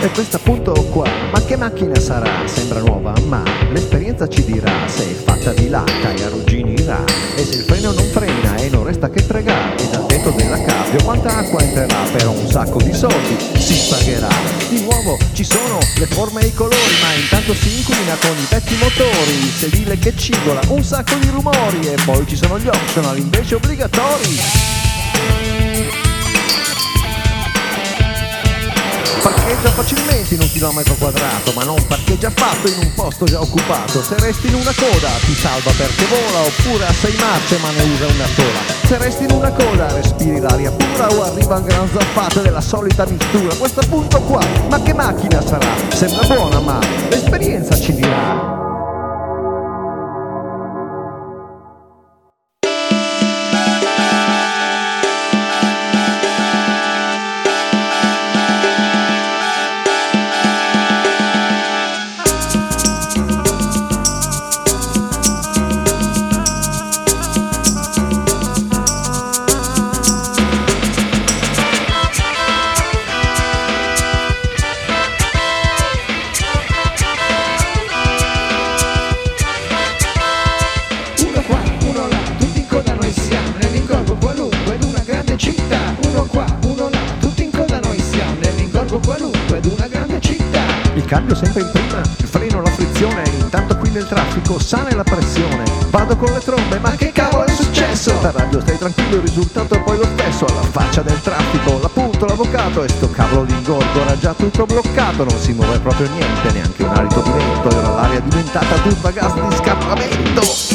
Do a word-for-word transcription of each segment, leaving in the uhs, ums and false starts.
E questo appunto qua, ma che macchina sarà? Sembra nuova, ma l'esperienza ci dirà se è fatta di latta e arrugginirà, e se il freno non frena e non resta che pregare, e dal tetto della cabrio quanta acqua entrerà, però un sacco di soldi si pagherà. Di nuovo ci sono le forme e i colori, ma intanto si inquina con i vecchi motori, il sedile che cigola, un sacco di rumori, e poi ci sono gli optional invece obbligatori. Parcheggia facilmente in un chilometro quadrato, ma non parcheggia affatto in un posto già occupato. Se resti in una coda ti salva perché vola, oppure a sei marce ma ne usa una sola. Se resti in una coda respiri l'aria pura, o arriva un gran zaffato della solita mistura. Questo appunto qua, ma che macchina sarà? Sembra buona ma l'esperienza ci dirà. Il cambio sempre in prima, il freno, la frizione, intanto qui nel traffico sale la pressione. Vado con le trombe, ma che cavolo è successo? Per radio stai tranquillo, il risultato è poi lo stesso. Alla faccia del traffico, l'appunto, l'avvocato, e sto cavolo di ingorgo era già tutto bloccato. Non si muove proprio niente, neanche un alito di vento, e ora l'aria è diventata tutta gas di scappamento.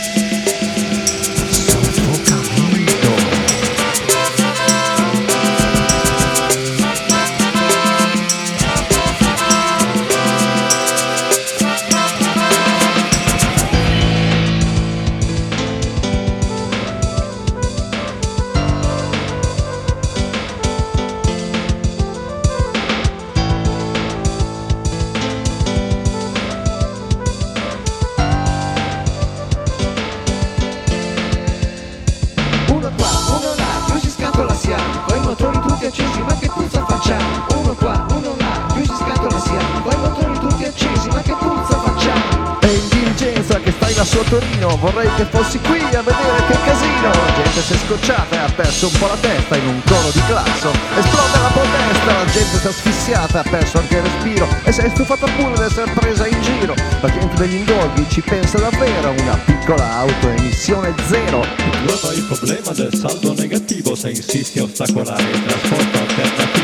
Accesi, ma che puzza facciamo? Uno qua, uno là, più si scatola siamo, con i motori tutti accesi, ma che puzza facciamo? E in diligenza che stai là su a Torino, vorrei che fossi qui a vedere che casino. La gente si è scocciata e ha perso un po' la testa in un coro di classo. Esplode la protesta, la gente si è asfissiata, ha perso anche il respiro, e si è stufata pure di essere presa in giro. La gente degli ingorghi ci pensa davvero a una piccola auto emissione zero. Trova il problema del saldo negativo se insisti a ostacolare il trasporto alternativo.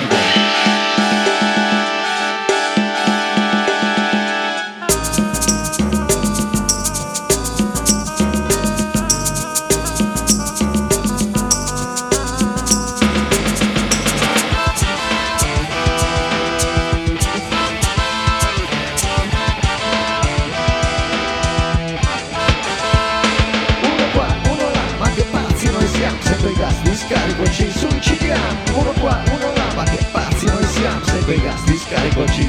Sempre i gas di scarico ci suicidiamo. Uno qua, uno là, ma che pazzi noi siamo. Sempre i gas di scarico ci